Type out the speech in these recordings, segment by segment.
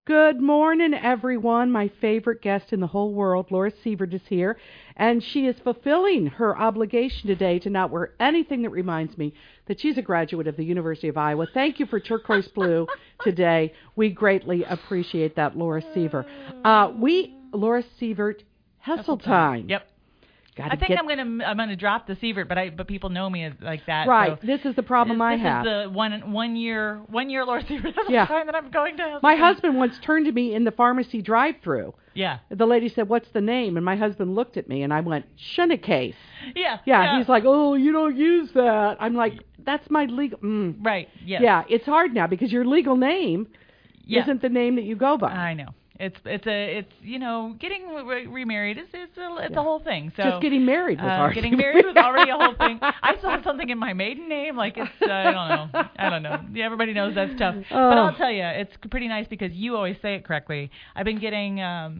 Good morning, everyone. My favorite guest in the whole world, Laura Sievert, is here, and she is fulfilling her obligation today to not wear anything that reminds me that she's a graduate of the University of Iowa. Thank you for turquoise blue today. We greatly appreciate that, Laura Sievert. Laura Sievert, Hesseltine. Yep. I think I'm gonna drop the Sievert, but people know me as like that. Right. So this is the problem I have. This is the one year Laura Sievert time that I'm going to. My husband once turned to me in the pharmacy drive-through. Yeah. The lady said, "What's the name?" And my husband looked at me, and I went, "Shunnicase." Yeah. He's like, "Oh, you don't use that." I'm like, "That's my legal." Right. Yeah. Yeah. It's hard now because your legal name isn't the name that you go by. I know. It's getting remarried it's a whole thing. So just getting married was hard. Getting married was already a whole thing. I still have something in my maiden name, like it's I don't know. Yeah, everybody knows that's tough. But I'll tell you, it's pretty nice because you always say it correctly. I've been getting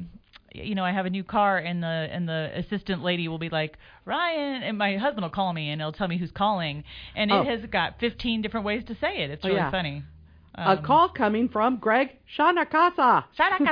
I have a new car, and the assistant lady will be like, Ryan, and my husband will call me and he'll tell me who's calling, and it has got 15 different ways to say it. It's really funny. A call coming from Greg Shanakasa.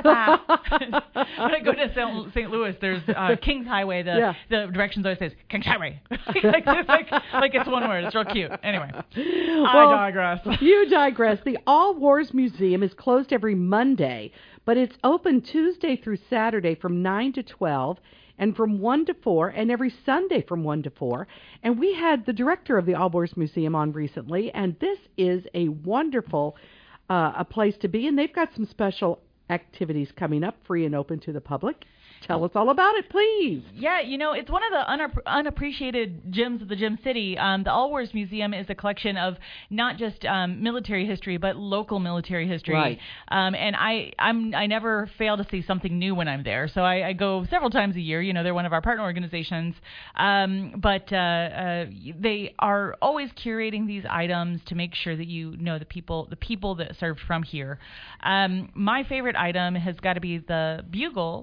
When I go to St. Louis, there's Kings Highway. The directions always says Kings Highway. like it's one word. It's real cute. Anyway, I digress. You digress. The All Wars Museum is closed every Monday, but it's open Tuesday through Saturday from 9 to 12. And from 1 to 4, and every Sunday from 1 to 4. And we had the director of the All Wars Museum on recently, and this is a wonderful a place to be. And they've got some special activities coming up, free and open to the public. Tell us all about it, please. Yeah, it's one of the unappreciated gems of the Gem City. The All Wars Museum is a collection of not just military history, but local military history. Right. And I never fail to see something new when I'm there. So I go several times a year. They're one of our partner organizations. But they are always curating these items to make sure that the people that served from here. My favorite item has got to be the bugle.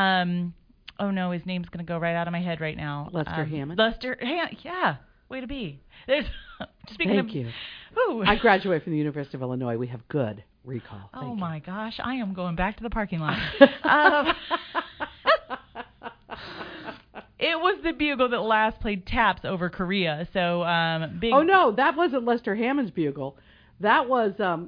Oh no, his name's going to go right out of my head right now. Lester Hammond. Yeah, way to be. Thank you. Ooh. I graduated from the University of Illinois. We have good recall. Oh my gosh, I am going back to the parking lot. It was the bugle that last played taps over Korea. So big. Oh no, that wasn't Lester Hammond's bugle. That was the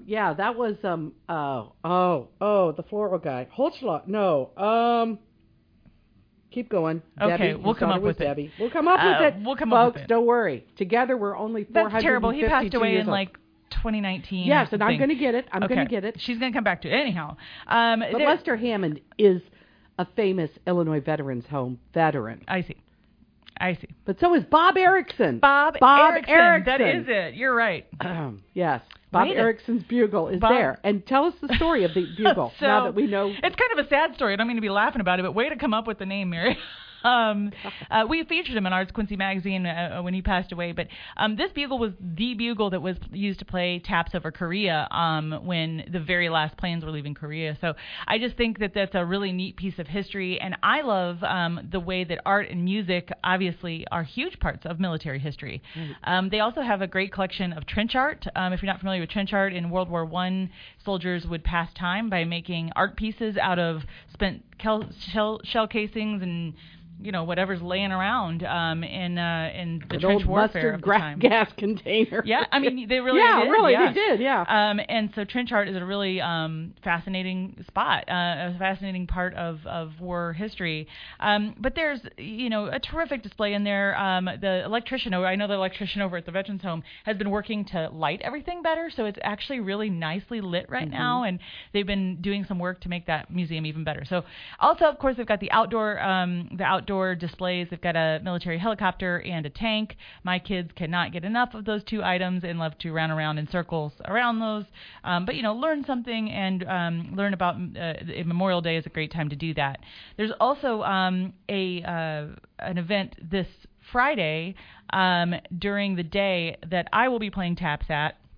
floral guy. Holzschlag. No. Keep going. Okay, Debbie, we'll come up with Debbie. We'll come up with it. We'll come up with it. Folks, don't worry. Together we're only 452 That's terrible. He passed away in like 2019. Yes, and I'm going to get it. I'm going to get it. She's going to come back to it. Anyhow. But Lester Hammond is a famous Illinois Veterans Home veteran. I see. But so is Bob Erickson. Bob Erickson. That is it. You're right. Yes. Bob Erickson's bugle is there. And tell us the story of the bugle now that we know. It's kind of a sad story. I don't mean to be laughing about it, but way to come up with the name, Mary. We featured him in Arts Quincy magazine when he passed away. But this bugle was the bugle that was used to play taps over Korea when the very last planes were leaving Korea. So I just think that that's a really neat piece of history. And I love the way that art and music obviously are huge parts of military history. They also have a great collection of trench art. If you're not familiar with trench art, in World War I, soldiers would pass time by making art pieces out of spent shell casings and whatever's laying around in the trench warfare of the time. Gas container. Yeah, I mean they really did. They did. Yeah. And so trench art is a really fascinating spot, a fascinating part of war history. But there's a terrific display in there. The electrician over at the Veterans Home has been working to light everything better, so it's actually really nicely lit right now, and they've been doing some work to make that museum even better. So also, of course, they've got the outdoor displays. They've got a military helicopter and a tank. My kids cannot get enough of those two items and love to run around in circles around those. But learn something and learn about Memorial Day is a great time to do that. There's also an event this Friday during the day that I will be playing taps at.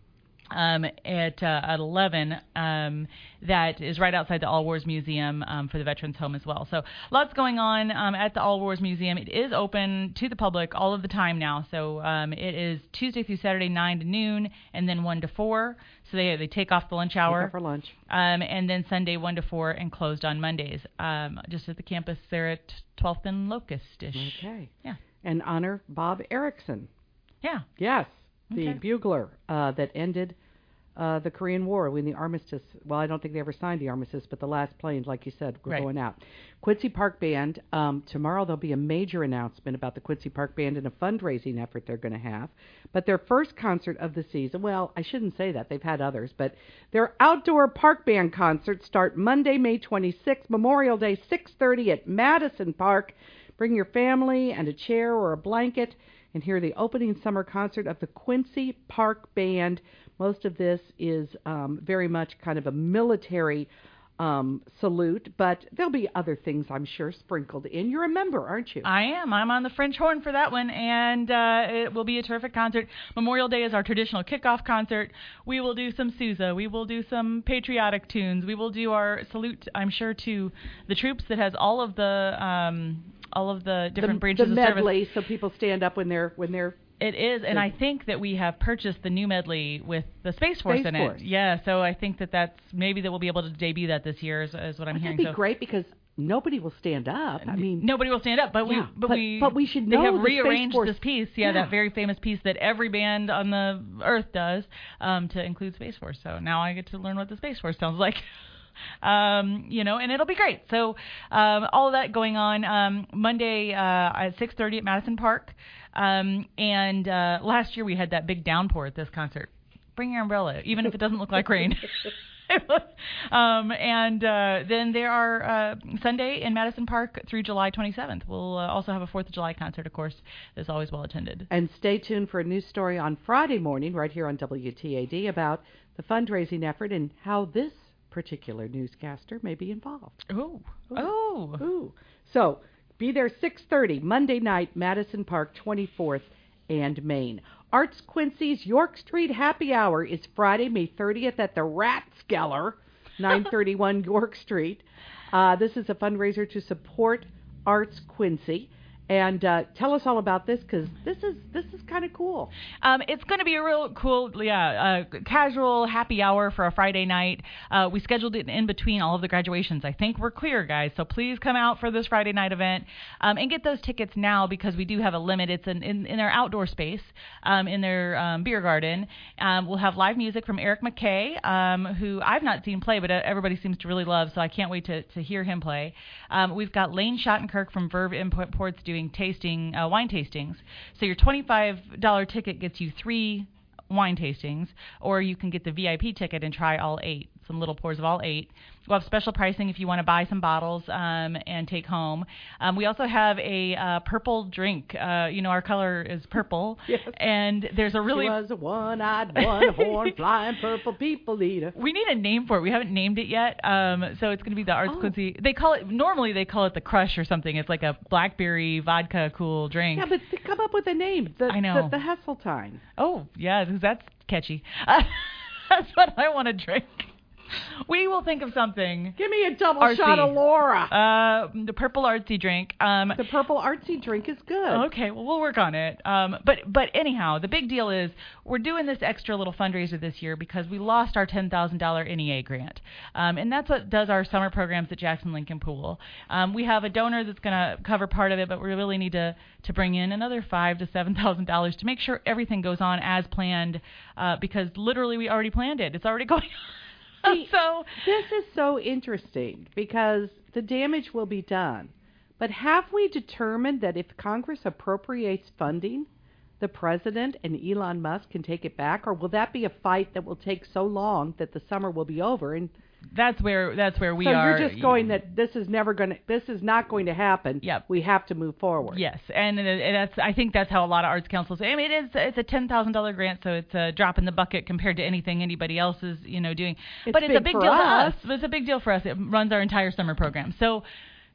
at 11 that is right outside the All Wars Museum for the Veterans Home as well. So lots going on at the All Wars Museum. It is open to the public all of the time now. So it is Tuesday through Saturday 9 to noon and then 1 to 4. So they take off the lunch hour. Take off for lunch. And then Sunday 1 to 4 and closed on Mondays. Just at the campus there at 12th and Locust-ish. Okay. Yeah. And honor Bob Erickson. Yeah. Yes. The Okay. bugler that ended the Korean War when the armistice, well, I don't think they ever signed the armistice, but the last planes, like you said, were Right. going out. Quincy Park Band, tomorrow there'll be a major announcement about the Quincy Park Band and a fundraising effort they're going to have. But their first concert of the season, well, I shouldn't say that, they've had others, but their outdoor park band concerts start Monday, May 26th, Memorial Day, 6:30 at Madison Park. Bring your family and a chair or a blanket and hear the opening summer concert of the Quincy Park Band. Most of this is very much kind of a military salute, but there'll be other things, I'm sure, sprinkled in. You're a member, aren't you? I am. I'm on the French horn for that one, and it will be a terrific concert. Memorial Day is our traditional kickoff concert. We will do some Sousa. We will do some patriotic tunes. We will do our salute, I'm sure, to the troops that has all of the different branches the of service. medley, so people stand up when they're It is, and I think that we have purchased the new medley with the Space Force in Force. it. Yeah, so I think that's maybe that we'll be able to debut that this year, is what I'm hearing. That'd be great because nobody will stand up. I mean, nobody will stand up, but yeah, we should they know have the Space rearranged Force. this piece, that very famous piece that every band on the Earth does, to include Space Force. So now I get to learn what the Space Force sounds like. And it'll be great. So all of that going on Monday at 6:30 at Madison Park. And last year we had that big downpour at this concert. Bring your umbrella, even if it doesn't look like rain. Then there are Sunday in Madison Park through July 27th. We'll also have a 4th of July concert, of course, that's always well attended. And stay tuned for a news story on Friday morning right here on WTAD about the fundraising effort and how this particular newscaster may be involved. Ooh. So be there 6:30 Monday night, Madison Park, 24th and Main. Arts Quincy's York Street Happy Hour is Friday, May 30th at the Ratskeller, 931 York Street. This is a fundraiser to support Arts Quincy. And tell us all about this, because this is kind of cool. It's going to be a real cool, casual happy hour for a Friday night. We scheduled it in between all of the graduations. I think we're clear, guys. So please come out for this Friday night event and get those tickets now, because we do have a limit. It's in their outdoor space, in their beer garden. We'll have live music from Eric McKay, who I've not seen play, but everybody seems to really love. So I can't wait to hear him play. We've got Lane Schottenkirk from Verve Imports doing wine tastings. So your $25 ticket gets you 3 wine tastings, or you can get the VIP ticket and try all 8, some little pours of all 8. We'll have special pricing if you want to buy some bottles and take home. We also have a purple drink. Our color is purple. Yes. And there's a really... She was a one-eyed, one-horn, flying purple people eater. We need a name for it. We haven't named it yet. So it's going to be the Arts Quincy. Normally they call it the Crush or something. It's like a blackberry vodka cool drink. Yeah, but come up with a name. I know. The Hesseltine. Oh, yeah, that's catchy. That's what I want to drink. We will think of something. Give me a double Artsy. shot of Laura. The purple artsy drink. The purple artsy drink is good. Okay, well, we'll work on it. But anyhow, the big deal is we're doing this extra little fundraiser this year because we lost our $10,000 NEA grant. And that's what does our summer programs at Jackson Lincoln Pool. We have a donor that's going to cover part of it, but we really need to bring in another $5,000 to $7,000 to make sure everything goes on as planned, because literally we already planned it. It's already going on. So this is so interesting because the damage will be done. But have we determined that if Congress appropriates funding, the president and Elon Musk can take it back, or will that be a fight that will take so long that the summer will be over? And that's where we are. So you're just going that this is not going to happen. Yep. We have to move forward. Yes, and I think that's how a lot of arts councils. I mean, it's a $10,000 grant, so it's a drop in the bucket compared to anything anybody else is doing. But it's a big deal to us. It's a big deal for us. It runs our entire summer program. So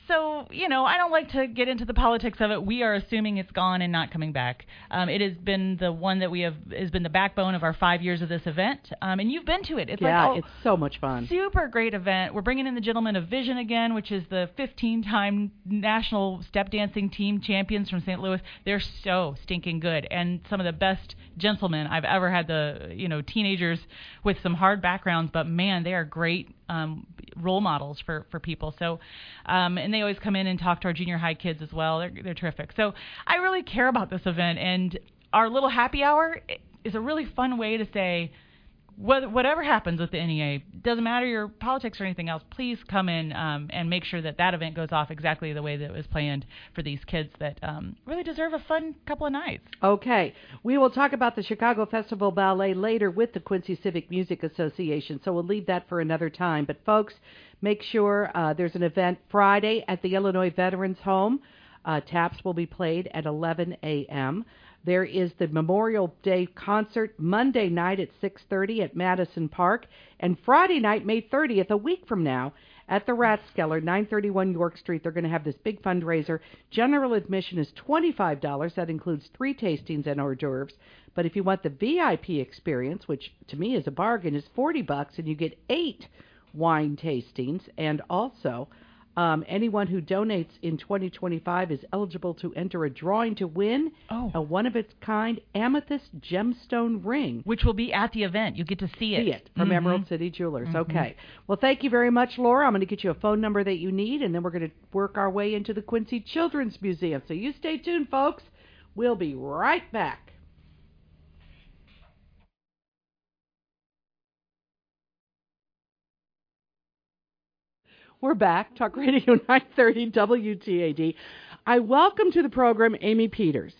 So, I don't like to get into the politics of it. We are assuming it's gone and not coming back. It has been the one that has been the backbone of our 5 years of this event. And you've been to it. It's it's so much fun. Super great event. We're bringing in the Gentlemen of Vision again, which is the 15-time national step dancing team champions from St. Louis. They're so stinking good. And some of the best gentlemen I've ever had, teenagers with some hard backgrounds, but man, they are great role models for people. So, and they always come in and talk to our junior high kids as well. They're terrific. So I really care about this event, and our little happy hour is a really fun way to say, whatever happens with the NEA, doesn't matter your politics or anything else, please come in and make sure that event goes off exactly the way that it was planned for these kids that really deserve a fun couple of nights. Okay. We will talk about the Chicago Festival Ballet later with the Quincy Civic Music Association, so we'll leave that for another time. But, folks, make sure there's an event Friday at the Illinois Veterans Home. Taps will be played at 11 a.m., There is the Memorial Day concert Monday night at 6:30 at Madison Park, and Friday night, May 30th, a week from now, at the Rathskeller, 931 York Street. They're going to have this big fundraiser. General admission is $25. That includes 3 tastings and hors d'oeuvres. But if you want the VIP experience, which to me is a bargain, is $40, and you get 8 wine tastings, and also anyone who donates in 2025 is eligible to enter a drawing to win a one-of-its-kind amethyst gemstone ring. Which will be at the event. You get to see it. From Emerald City Jewelers. Okay. Well, thank you very much, Laura. I'm going to get you a phone number that you need, and then we're going to work our way into the Quincy Children's Museum. So you stay tuned, folks. We'll be right back. We're back. Talk Radio 930 WTAD. I welcome to the program Amy Peters.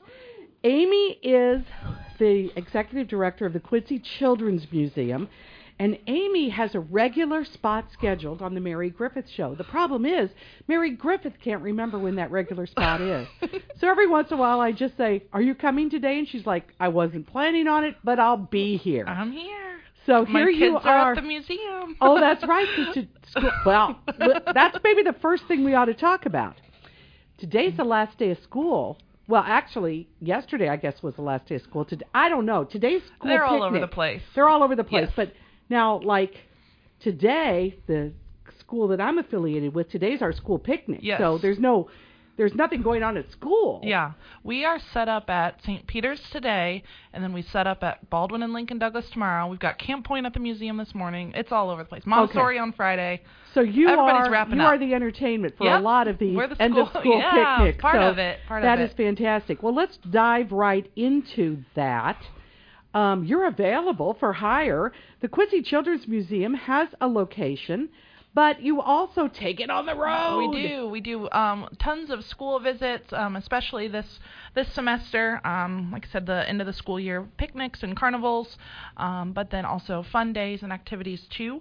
Amy is the executive director of the Quincy Children's Museum, and Amy has a regular spot scheduled on the Mary Griffith Show. The problem is, Mary Griffith can't remember when that regular spot is. So every once in a while I just say, "Are you coming today?" And she's like, "I wasn't planning on it, but I'll be here." I'm here. So My here you kids are at the museum. Oh, that's right. Well, that's maybe the first thing we ought to talk about. Today's the last day of school. Well, actually, yesterday, I guess, was the last day of school. I don't know. Today's school They're picnic. all over the place. They're all over the place. Yes. But now, like, today, the school that I'm affiliated with, today's our school picnic. Yes. So there's nothing going on at school. Yeah. We are set up at St. Peter's today, and then we set up at Baldwin and Lincoln Douglas tomorrow. We've got Camp Point at the museum this morning. It's all over the place. Montessori on Friday. So Everybody's wrapping up. are the entertainment for a lot of these end-of-school yeah, picnics. Part so of it. That is fantastic. Well, let's dive right into that. You're available for hire. The Quincy Children's Museum has a location, but you also take it on the road. We do tons of school visits, especially this semester. Like I said, the end of the school year picnics and carnivals, but then also fun days and activities too,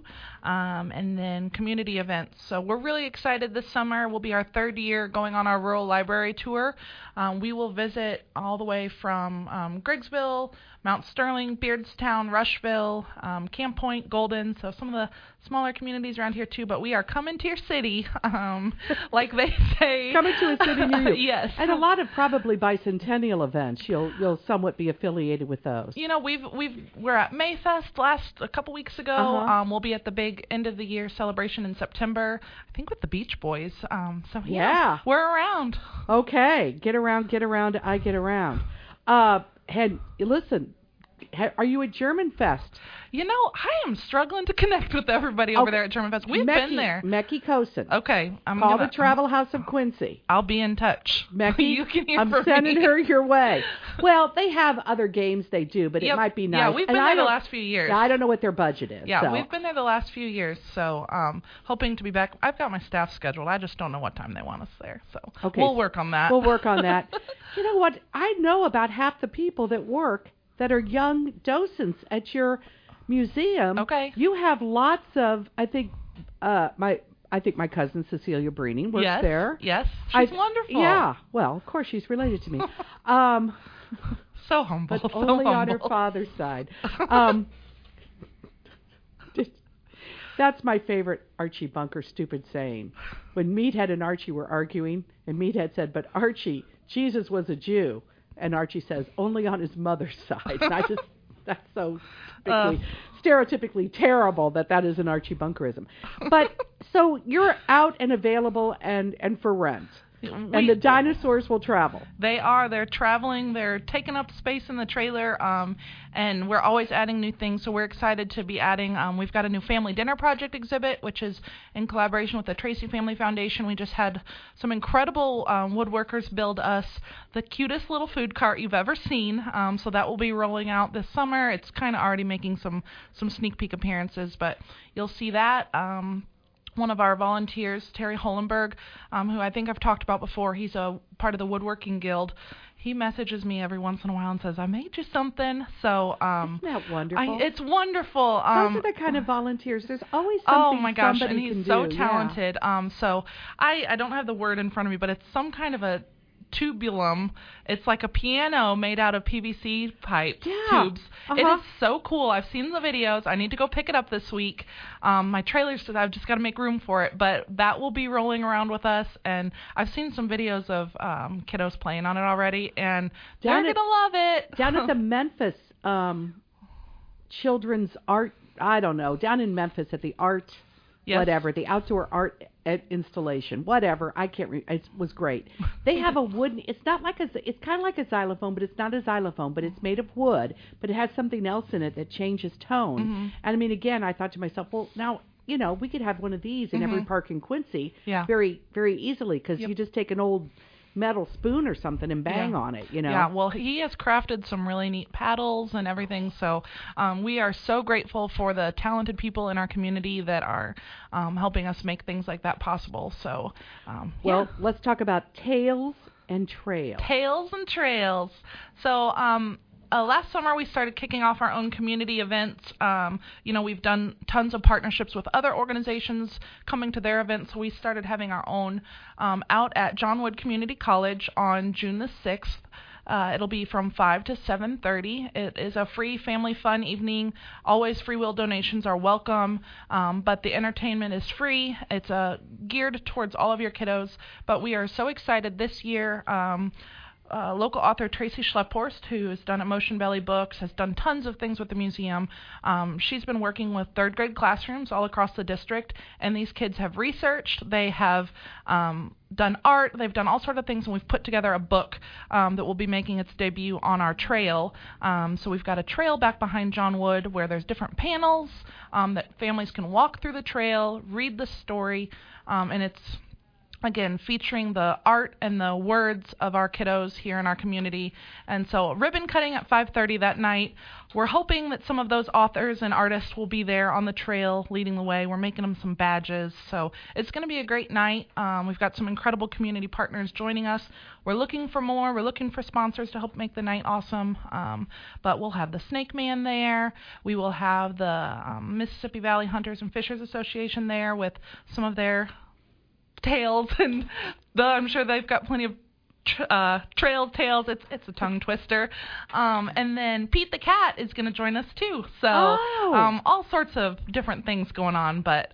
and then community events. So we're really excited this summer. Will be our 3rd year going on our rural library tour. We will visit all the way from Griggsville, Mount Sterling, Beardstown, Rushville, Camp Point, Golden, so some of the smaller communities around here too, but we are coming to your city, like they say. Coming to a city near you. Yes. And a lot of probably bicentennial events. You'll somewhat be affiliated with those. You know, we're at Mayfest a couple weeks ago. We'll be at the big end of the year celebration in September, I think with the Beach Boys. So yeah, we're around. Okay. Get around, I get around. Listen, are you at German Fest? You know, I am struggling to connect with everybody over there at German Fest. We've been there. Mecky Kosen. Okay. Call the Travel House of Quincy. I'll be in touch. Mecky, you can hear I'm from sending me. her your way. Well, they have other games they do, but it might be nice. Yeah, we've been there the last few years. Yeah, I don't know what their budget is. Yeah, so. We've been there the last few years, so hoping to be back. I've got my staff scheduled. I just don't know what time they want us there, so we'll work on that. We'll work on that. You know what? I know about half the people that work that are young docents at your museum. Okay. You have lots of, I think my cousin Cecilia Breening works there. Yes. She's wonderful. Yeah. Well, of course she's related to me. So humble. But only on her father's side. That's my favorite Archie Bunker stupid saying. When Meathead and Archie were arguing, and Meathead said, "But Archie, Jesus was a Jew," and Archie says, "Only on his mother's side." And that's so stereotypically terrible that is an Archie Bunkerism. But so you're out and available and for rent. And the dinosaurs will travel. They're traveling. They're taking up space in the trailer, and we're always adding new things. So we're excited to be adding. We've got a new Family Dinner Project exhibit, which is in collaboration with the Tracy Family Foundation. We just had some incredible woodworkers build us the cutest little food cart you've ever seen. So that will be rolling out this summer. It's kind of already making some sneak peek appearances, but you'll see that. One of our volunteers, Terry Holenberg, who I think I've talked about before, he's a part of the Woodworking Guild. He messages me every once in a while and says, "I made you something." So isn't that wonderful? It's wonderful. Those are the kind of volunteers. There's always something. Oh my gosh, somebody and he's can so do. talented. Yeah. So I don't have the word in front of me, but it's some kind of a tubulum. It's like a piano made out of PVC pipe tubes. It is so cool. I've seen the videos. I need to go pick it up this week. My trailer says I've just got to make room for it, but that will be rolling around with us, and I've seen some videos of kiddos playing on it already, and they're going to love it. Down at the Memphis Children's Art, I don't know, down in Memphis at the art, whatever, the outdoor art installation, whatever, I can't it was great. They have a wooden, it's not like it's kind of like a xylophone, but it's not a xylophone, but it's made of wood, but it has something else in it that changes tone. And I mean, again, I thought to myself, well, now, we could have one of these in every park in Quincy very, very easily, because you just take an old metal spoon or something and bang on it, Yeah, well, he has crafted some really neat paddles and everything, so we are so grateful for the talented people in our community that are helping us make things like that possible. So, let's talk about Tales and Trails. Tales and Trails. So, last summer we started kicking off our own community events. We've done tons of partnerships with other organizations coming to their events. So we started having our own out at John Wood Community College on June the 6th. It'll be from 5 to 7:30. It is a free family fun evening. Always free will donations are welcome, but the entertainment is free. It's geared towards all of your kiddos, but we are so excited this year. Local author Tracy Schlepphorst, who has done Emotion Belly Books, has done tons of things with the museum. She's been working with third grade classrooms all across the district, and these kids have researched, they have done art, they've done all sorts of things, and we've put together a book that will be making its debut on our trail. So we've got a trail back behind John Wood where there's different panels that families can walk through the trail, read the story, and it's again, featuring the art and the words of our kiddos here in our community. And so ribbon cutting at 5:30 that night. We're hoping that some of those authors and artists will be there on the trail leading the way. We're making them some badges. So it's going to be a great night. We've got some incredible community partners joining us. We're looking for more. We're looking for sponsors to help make the night awesome. But we'll have the Snake Man there. We will have the Mississippi Valley Hunters and Fishers Association there with some of their tales, and I'm sure they've got plenty of trail tales. It's a tongue twister. And then Pete the Cat is going to join us too. So all sorts of different things going on, but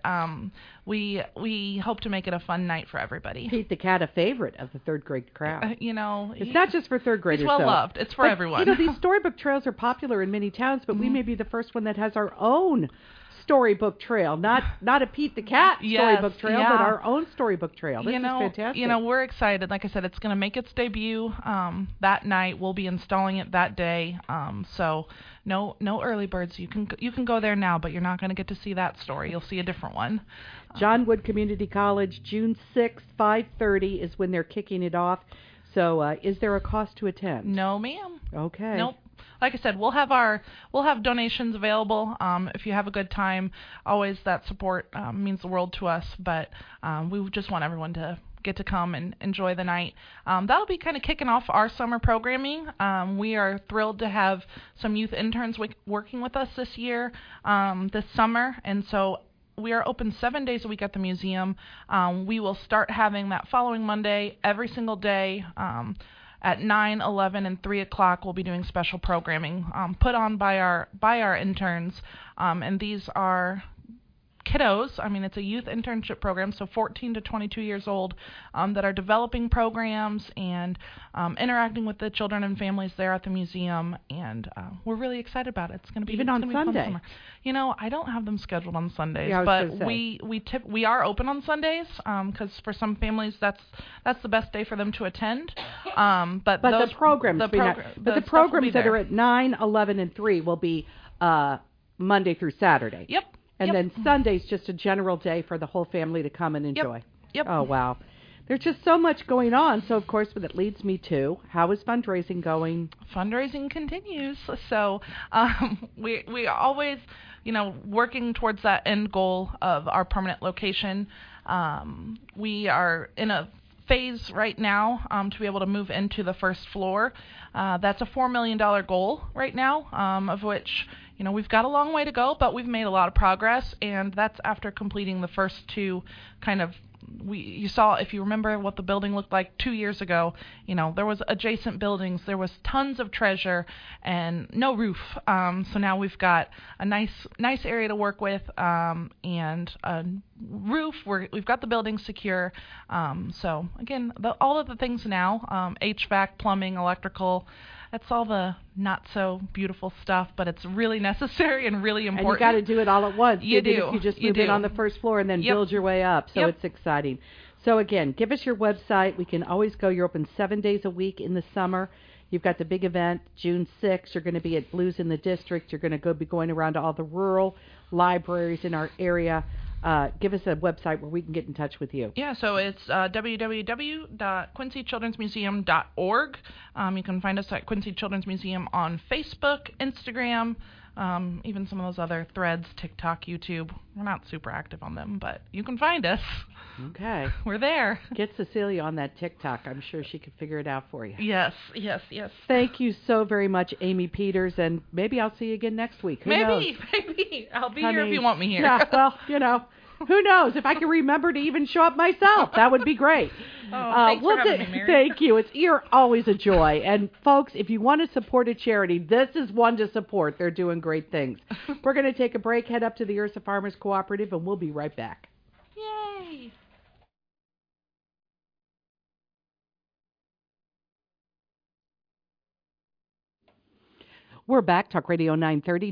we hope to make it a fun night for everybody. Pete the Cat, a favorite of the third grade crowd. It's not just for third graders. He's well loved. It's for everyone. These storybook trails are popular in many towns, but we may be the first one that has our own storybook trail, not a Pete the Cat storybook trail, but our own storybook trail. This is fantastic. We're excited. Like I said, it's going to make its debut that night. We'll be installing it that day. So no early birds. You can go there now, but you're not going to get to see that story. You'll see a different one. John Wood Community College, June 6th, 5:30 is when they're kicking it off. So is there a cost to attend? No, ma'am. Okay. Nope. Like I said, we'll have donations available. If you have a good time, always that support means the world to us. But we just want everyone to get to come and enjoy the night. That'll be kind of kicking off our summer programming. We are thrilled to have some youth interns working with us this year, this summer, and so we are open 7 days a week at the museum. We will start having that following Monday every single day. At 9, 11, and 3 o'clock, we'll be doing special programming put on by our interns, and these are kiddos. I mean, it's a youth internship program, so 14 to 22 years old, that are developing programs and interacting with the children and families there at the museum, and we're really excited about it. It's going to be even on Sunday. Summer. You know, I don't have them scheduled on Sundays, Yeah, but we are open on Sundays because for some families that's the best day for them to attend. But the programs that are at 9, 11, and 3 will be Monday through Saturday. Yep. And then Sunday's just a general day for the whole family to come and enjoy. Yep. Oh, wow. There's just so much going on. So, of course, that leads me to, how is fundraising going? Fundraising continues. So we are always, working towards that end goal of our permanent location. We are in a phase right now to be able to move into the first floor. That's a $4 million goal right now, of which we've got a long way to go, but we've made a lot of progress, and that's after completing the first two kind of. You saw, if you remember what the building looked like 2 years ago, there was adjacent buildings, there was tons of treasure and no roof. So now we've got a nice area to work with, and a roof. We've got the building secure. So again, all of the things now, HVAC, plumbing, electrical. That's all the not so beautiful stuff, but it's really necessary and really important. And you got to do it all at once. You do. If you just move in on the first floor and then build your way up. So it's exciting. So again, give us your website. We can always go. You're open 7 days a week in the summer. You've got the big event, June 6th. You're going to be at Blues in the District. You're going to be going around to all the rural libraries in our area. Give us a website where we can get in touch with you. Yeah, so it's www.quincychildrensmuseum.org. You can find us at Quincy Children's Museum on Facebook, Instagram, even some of those other threads, TikTok, YouTube. We're not super active on them, but you can find us. Okay. We're there. Get Cecilia on that TikTok. I'm sure she could figure it out for you. Yes. Thank you so very much, Amy Peters, and maybe I'll see you again next week. Who knows? Maybe. I'll be here if you want me here. Yeah, well, who knows? If I can remember to even show up myself, that would be great. Thanks for having me, Mary. Thank you. You're always a joy. And, folks, if you want to support a charity, this is one to support. They're doing great things. We're going to take a break, head up to the Ursa Farmers Cooperative, and we'll be right back. Yay! We're back, Talk Radio 930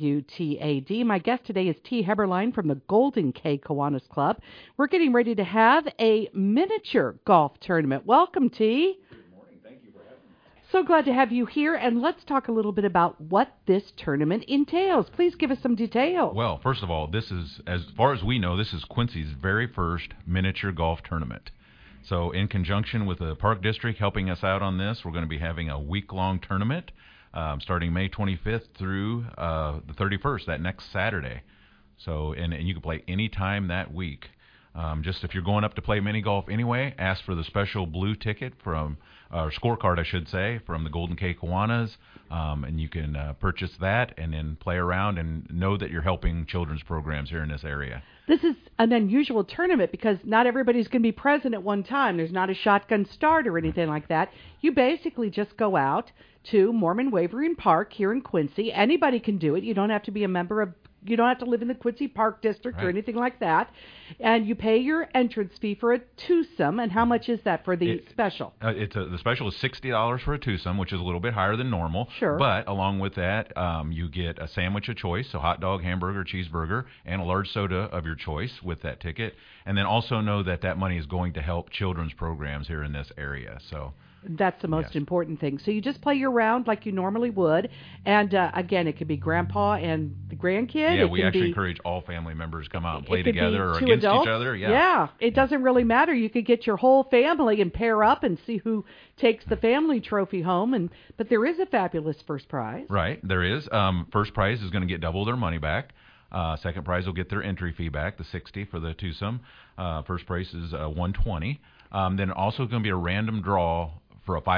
WTAD. My guest today is T. Heberlein from the Golden K Kiwanis Club. We're getting ready to have a miniature golf tournament. Welcome, T. Good morning. Thank you for having me. So glad to have you here, and let's talk a little bit about what this tournament entails. Please give us some details. Well, first of all, this is, as far as we know, this is Quincy's very first miniature golf tournament. So in conjunction with the Park District helping us out on this, we're going to be having a week-long tournament. Starting May 25th through the 31st, that next Saturday. So, and you can play any time that week. Just if you're going up to play mini golf anyway, ask for the special blue ticket from, or scorecard, I should say, from the Golden K Kiwanis, and you can purchase that and then play around and know that you're helping children's programs here in this area. This is an unusual tournament because not everybody's going to be present at one time. There's not a shotgun start or anything like that. You basically just go out to Mormon Wavering Park here in Quincy. Anybody can do it. You don't have to be a member of, you don't have to live in the Quincy Park District or anything like that. And you pay your entrance fee for a twosome. And how much is that for the special? The special is $60 for a twosome, which is a little bit higher than normal. Sure. But along with that, you get a sandwich of choice, so hot dog, hamburger, cheeseburger, and a large soda of your choice with that ticket. And then also know that that money is going to help children's programs here in this area. So that's the most important thing. So you just play your round like you normally would. And, again, it could be grandpa and the grandkid. Yeah, we actually encourage all family members to come out and play together or against adults. each other. Yeah, it doesn't really matter. You could get your whole family and pair up and see who takes the family trophy home. But there is a fabulous first prize. Right, there is. First prize is going to get double their money back. Second prize will get their entry fee back, the $60 for the twosome. First prize is $120. Then also going to be a random draw for a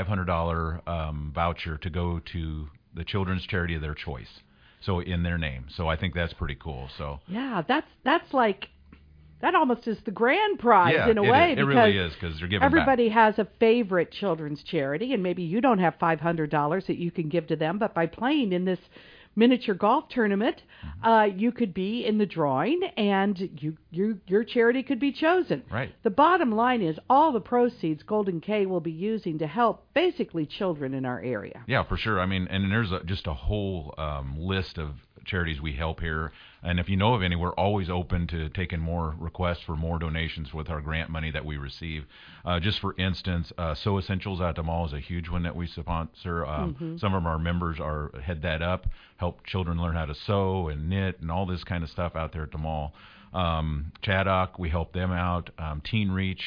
$500 voucher to go to the children's charity of their choice, so in their name. So I think that's pretty cool. So yeah, that's like, that almost is the grand prize in a way. It really is, because they're giving everybody back. has a favorite children's charity, and maybe you don't have $500 that you can give to them, but by playing in this miniature golf tournament, you could be in the drawing, and your charity could be chosen. Right. The bottom line is all the proceeds Golden K will be using to help basically children in our area. Yeah, for sure. I mean, and there's just a whole list of charities we help here. And if you know of any, we're always open to taking more requests for more donations with our grant money that we receive. Just for instance, Sew Essentials at the mall is a huge one that we sponsor. Some of our members head that up, help children learn how to sew and knit and all this kind of stuff out there at the mall. Chaddock, we help them out. Teen Reach,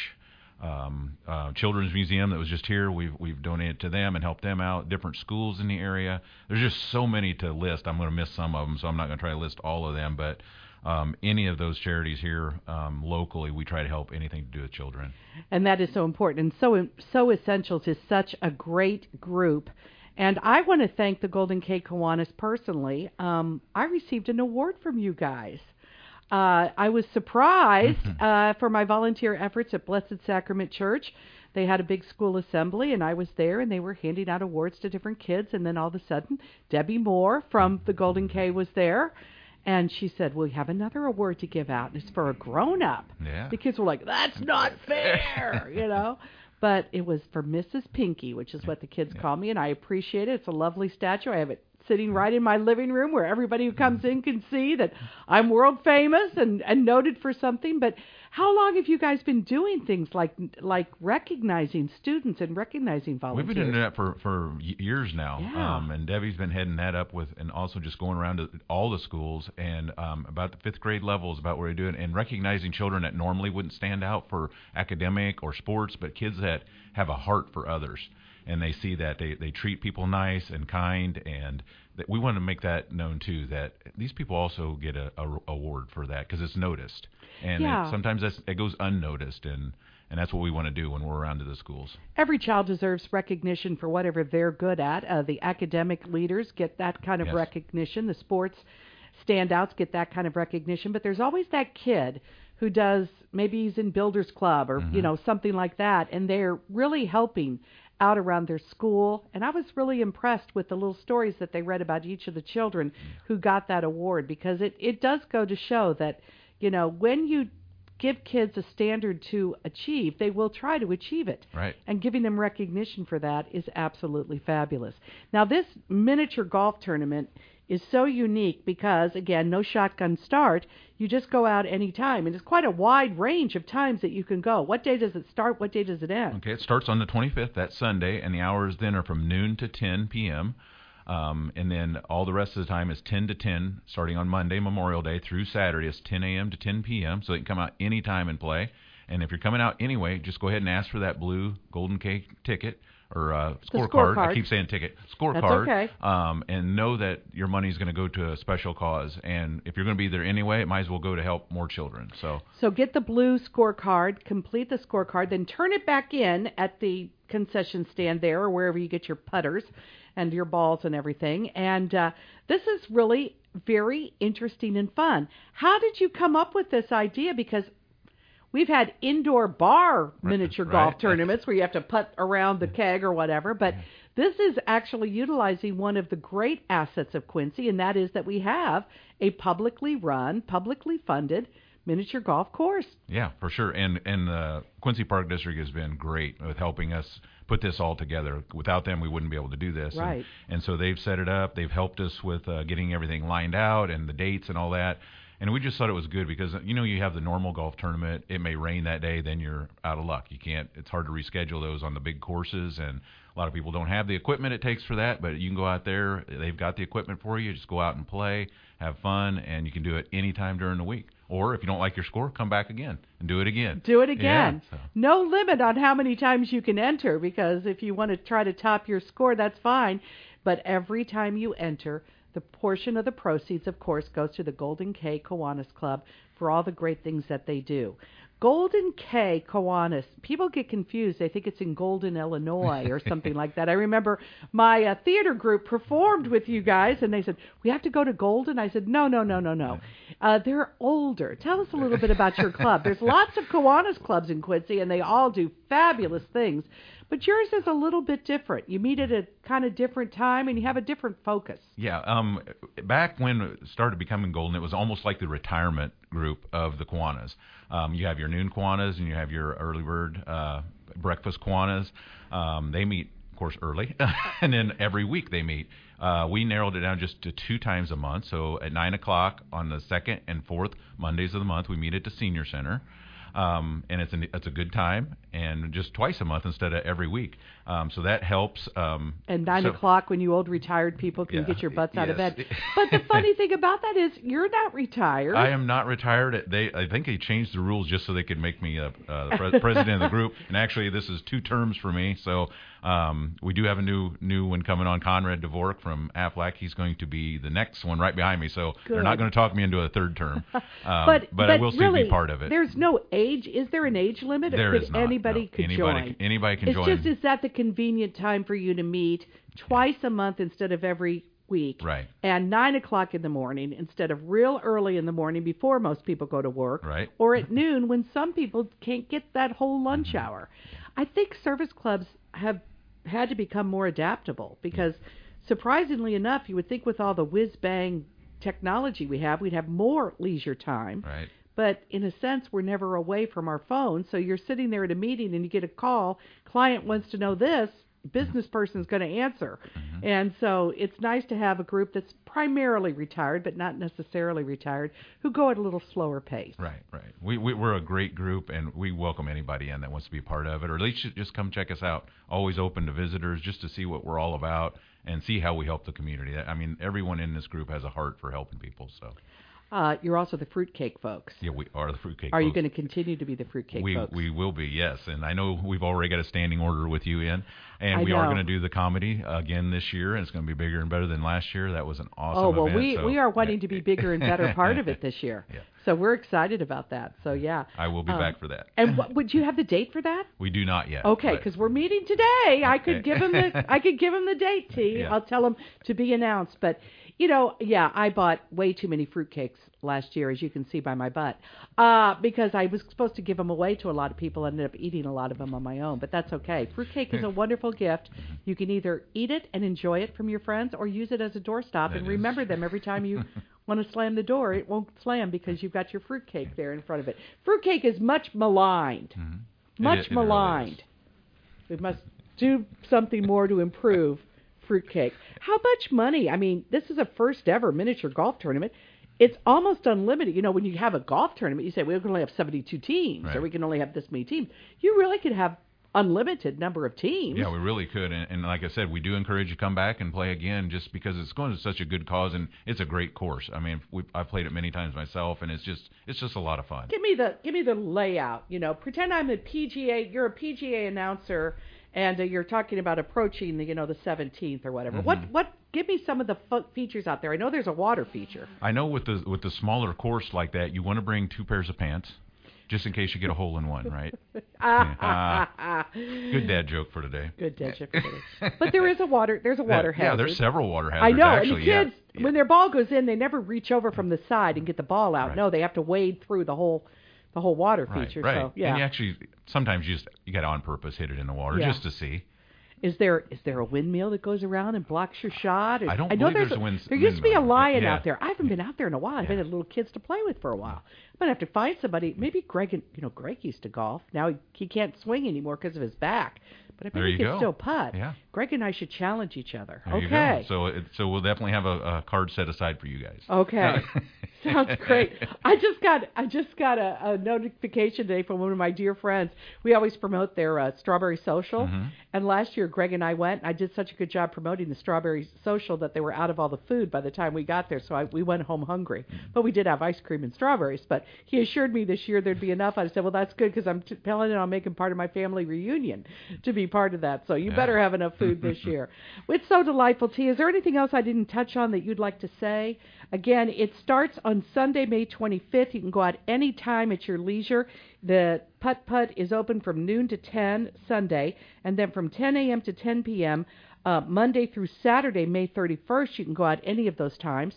Children's Museum that was just here, we've donated to them and helped them out. Different schools in the area. There's just so many to list. I'm going to miss some of them, so I'm not going to try to list all of them. But any of those charities here locally, we try to help anything to do with children. And that is so important. And So Essentials is such a great group. And I want to thank the Golden K Kiwanis personally. I received an award from you guys. I was surprised for my volunteer efforts at Blessed Sacrament Church. They had a big school assembly, and I was there, and they were handing out awards to different kids. And then all of a sudden, Debbie Moore from the Golden K was there, and she said, "We have another award to give out, and it's for a grown-up." Yeah. The kids were like, "That's not fair," you know. But it was for Mrs. Pinky, which is what the kids call me, and I appreciate it. It's a lovely statue. I have it sitting right in my living room where everybody who comes in can see that I'm world famous and noted for something. But how long have you guys been doing things like recognizing students and recognizing volunteers? We've been doing that for years now. Yeah. And Debbie's been heading that up with, and also just going around to all the schools and about the 5th grade level is about where we do it, and recognizing children that normally wouldn't stand out for academic or sports, but kids that have a heart for others. And they see that they treat people nice and kind, and that we want to make that known too, that these people also get a award for that because it's noticed, and sometimes it goes unnoticed, and that's what we want to do when we're around to the schools. Every child deserves recognition for whatever they're good at. The academic leaders get that kind of recognition. The sports standouts get that kind of recognition, but there's always that kid who does, maybe he's in Builders Club or something like that, and they're really helping out around their school. And I was really impressed with the little stories that they read about each of the children who got that award, because it does go to show that, when you give kids a standard to achieve, they will try to achieve it. Right. And giving them recognition for that is absolutely fabulous. Now, this miniature golf tournament is so unique because, again, no shotgun start. You just go out any time, and it's quite a wide range of times that you can go. What day does it start? What day does it end? Okay, it starts on the 25th, that Sunday, and the hours then are from noon to 10 p.m., and then all the rest of the time is 10 to 10, starting on Monday, Memorial Day, through Saturday. It's 10 a.m. to 10 p.m., so you can come out any time and play. And if you're coming out anyway, just go ahead and ask for that blue Golden K ticket or scorecard. I keep saying ticket. Scorecard. That's okay. And know that your money is going to go to a special cause. And if you're going to be there anyway, it might as well go to help more children. So get the blue scorecard, complete the scorecard, then turn it back in at the concession stand there or wherever you get your putters and your balls and everything. And this is really very interesting and fun. How did you come up with this idea? Because we've had indoor bar miniature golf tournaments where you have to putt around the keg or whatever, but this is actually utilizing one of the great assets of Quincy, and that is that we have a publicly run, publicly funded miniature golf course. Yeah, for sure. And the Quincy Park District has been great with helping us put this all together. Without them, we wouldn't be able to do this. Right. And so they've set it up. They've helped us with getting everything lined out and the dates and all that. And we just thought it was good because, you have the normal golf tournament. It may rain that day, then you're out of luck. It's hard to reschedule those on the big courses, and a lot of people don't have the equipment it takes for that, but you can go out there. They've got the equipment for you. Just go out and play, have fun, and you can do it anytime during the week. Or if you don't like your score, come back again and do it again. Do it again. Yeah, so. No limit on how many times you can enter, because if you want to try to top your score, that's fine. But every time you enter, the portion of the proceeds, of course, goes to the Golden K Kiwanis Club for all the great things that they do. Golden K Kiwanis, people get confused. They think it's in Golden, Illinois or something like that. I remember my theater group performed with you guys, and they said, we have to go to Golden? I said, no. They're older. Tell us a little bit about your club. There's lots of Kiwanis clubs in Quincy, and they all do fabulous things. But yours is a little bit different. You meet at a kind of different time, and you have a different focus. Yeah. Back when it started becoming Golden, it was almost like the retirement group of the Kiwanis. You have your noon Kiwanis, and you have your early bird breakfast Kiwanis. They meet, of course, early, and then every week they meet. We narrowed it down just to 2 times a month. So at 9 o'clock on the second and fourth Mondays of the month, we meet at the Senior Center. And it's a good time, and just twice a month instead of every week. So that helps. And 9 o'clock when you old retired people can get your butts out of yes. bed. But the funny thing about that is you're not retired. I am not retired. I think they changed the rules just so they could make me the president of the group. And actually, this is 2 terms for me. So we do have a new one coming on, Conrad Dvorak from Aflac. He's going to be the next one right behind me. So Good. They're not going to talk me into a 3rd term. But I will still really, be part of it. There's no age. Is there an age limit? There is not. Anybody could join. Anybody can It's join. just, is that the convenient time for you to meet twice a month instead of every week? Right. And 9 o'clock in the morning instead of real early in the morning before most people go to work. Right. Or at noon when some people can't get that whole lunch hour. I think service clubs have had to become more adaptable because surprisingly enough, you would think with all the whiz-bang technology we have, we'd have more leisure time. Right. But in a sense, we're never away from our phones. So you're sitting there at a meeting and you get a call, client wants to know this, business person's going to answer. And so it's nice to have a group that's primarily retired, but not necessarily retired, who go at a little slower pace. Right. We're a great group, and we welcome anybody in that wants to be part of it, or at least just come check us out. Always open to visitors just to see what we're all about and see how we help the community. I mean, everyone in this group has a heart for helping people, so. You're also the fruitcake folks. Yeah, we are the fruitcake Are folks. you going to continue to be the fruitcake folks? We will be, yes. And I know we've already got a standing order with you in, and we know. are going to do the comedy again this year, and it's going to be bigger and better than last year. That was an awesome Oh, well, event. we are wanting to be bigger and better part of it this year. Yeah. So we're excited about that. So, yeah. I will be back for that. And would you have the date for that? We do not yet. Okay, because we're meeting today. I could give him the date, T. Yeah. I'll tell him to be announced. But I bought way too many fruitcakes last year, as you can see by my butt, because I was supposed to give them away to a lot of people. I ended up eating a lot of them on my own, but that's okay. Fruitcake is a wonderful gift. You can either eat it and enjoy it from your friends, or use it as a doorstop and remember them every time you want to slam the door. It won't slam because you've got your fruitcake there in front of it. Fruitcake is much maligned. Much It really maligned. is. We must do something more to improve fruitcake. How much money? I mean, this is a first ever miniature golf tournament. It's almost unlimited. You know, when you have a golf tournament, you say, we can only have 72 teams, Right. or we can only have this many teams. You really could have unlimited number of teams. Yeah, we really could. And like I said, we do encourage you to come back and play again just because it's going to such a good cause, and it's a great course. I mean, I've played it many times myself, and it's just a lot of fun. Give me the layout. You know, pretend I'm a PGA. You're a PGA announcer, and you're talking about approaching the 17th or whatever. What? Give me some of the features out there. I know there's a water feature. I know with the smaller course like that, you want to bring 2 pairs of pants, just in case you get a hole in one, right? Good dad joke for today. Good dad joke for today. But there is a water. There's a water hazard. Yeah, there's several water hazards. I know. Actually, and the kids, when their ball goes in, they never reach over from the side and get the ball out. Right. No, they have to wade through the whole water Right, feature. right. So yeah. And you actually sometimes you got to on purpose hit it in the water Yeah. just to see. Is there a windmill that goes around and blocks your shot? I don't know believe there's a there used to be a windmill. lion Yeah. out there. I haven't been out there in a while. I've been had little kids to play with for a while. I'm gonna have to find somebody. Maybe Greg. Greg used to golf. Now he can't swing anymore because of his back. But I bet There he you can go. still putt. Yeah. Greg and I should challenge each other. There you Okay. go. So we'll definitely have a card set aside for you guys. Okay. Sounds great. I just got a notification today from one of my dear friends. We always promote their Strawberry Social. And last year, Greg and I went. And I did such a good job promoting the Strawberry Social that they were out of all the food by the time we got there. So we went home hungry. But we did have ice cream and strawberries. But he assured me this year there'd be enough. I said, well, that's good because I'm planning on making part of my family reunion to be part of that. So you better have enough food this year. It's so delightful, T. Is there anything else I didn't touch on that you'd like to say? Again, it starts on Sunday, May 25th. You can go out any time at your leisure. The putt-putt is open from noon to 10 Sunday, and then from 10 a.m. to 10 p.m. Monday through Saturday, May 31st. You can go out any of those times.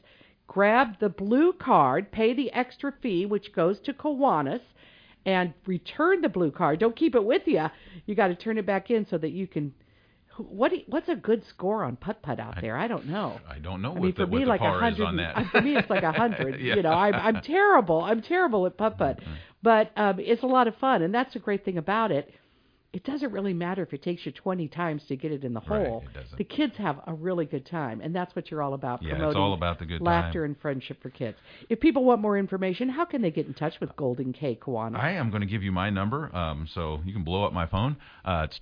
grab the blue card, pay the extra fee, which goes to Kiwanis, and return the blue card. Don't keep it with you. You got to turn it back in so that you can. What's a good score on putt-putt out there? I don't know. I don't know I mean, what the like par is 100, on that. For me, it's like 100. Yeah. You know, I'm terrible. I'm terrible at putt-putt. But it's a lot of fun, and that's the great thing about it. It doesn't really matter if it takes you 20 times to get it in the hole. Right, it doesn't. The kids have a really good time, and that's what you're all about, Yeah, promoting it's all about the good laughter time. and friendship for kids. If people want more information, how can they get in touch with Golden K Kiwanis? I am going to give you my number, so you can blow up my phone. It's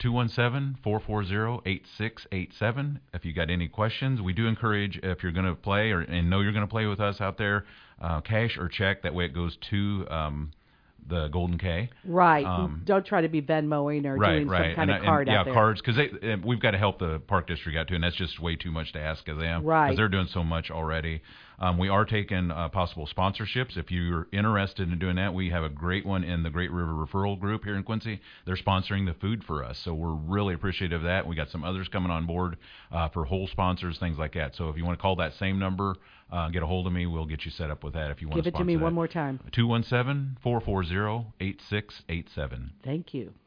217-440-8687. If you got any questions, we do encourage, if you're going to play and know you're going to play with us out there, cash or check. That way it goes to the Golden K. Right. Don't try to be Venmoing or doing some kind of card out there. Yeah, cards, because we've got to help the Park District out too, and that's just way too much to ask of them. Right. Because they're doing so much already. We are taking possible sponsorships. If you're interested in doing that, we have a great one in the Great River Referral Group here in Quincy. They're sponsoring the food for us, so we're really appreciative of that. We got some others coming on board for whole sponsors, things like that. So if you want to call that same number, get a hold of me. We'll get you set up with that if you want to sponsor that. Give it to me one more time. 217-440-8687. Thank you.